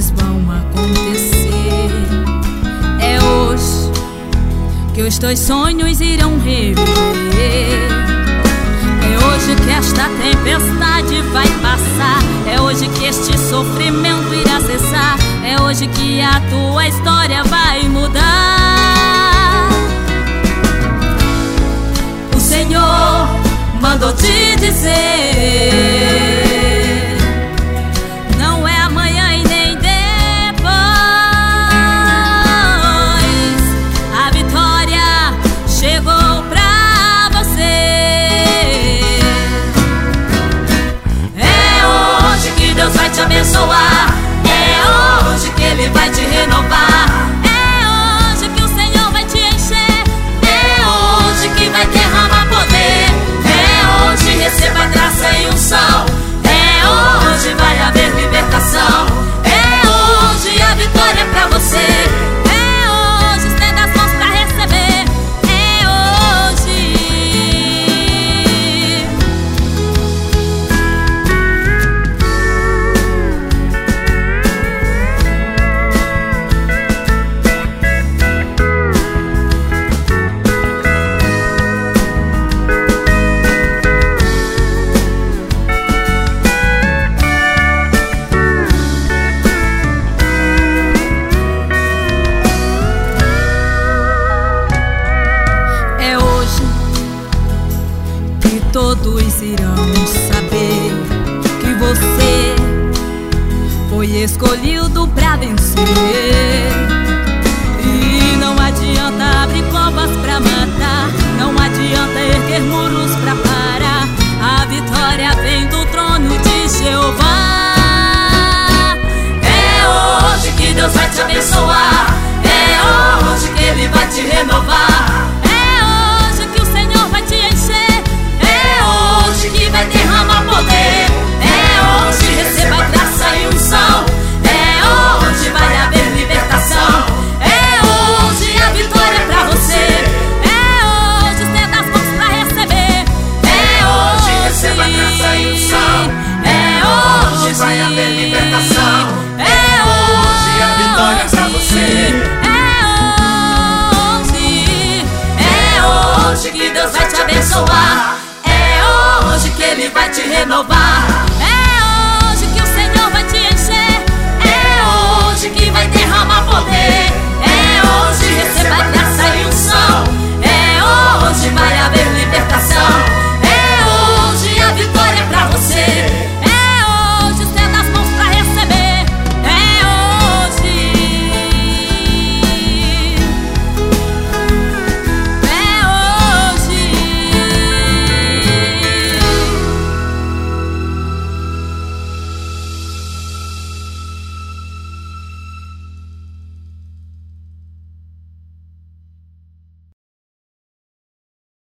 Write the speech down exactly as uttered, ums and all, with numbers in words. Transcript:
coisas vão acontecer. É hoje que os teus sonhos irão reviver. É hoje que esta tempestade vai passar. É hoje que este sofrimento irá cessar. É hoje que a tua história vai mudar. O Senhor mandou te dizer: não é amanhã e nem depois. A vitória chegou pra você. É hoje que Deus vai te abençoar. É hoje que Ele vai te renovar. É hoje que o Senhor vai te encher. É hoje que vai derramar poder. É hoje receba graça e unção. É hoje vai haver libertação. É hoje a vitória é pra você. É hoje, estenda as mãos pra receber. É hoje. Todos irão saber que você foi escolhido pra vencer. E não adianta abrir covas pra matar, não adianta erguer muros pra parar. A vitória vem do trono de Jeová.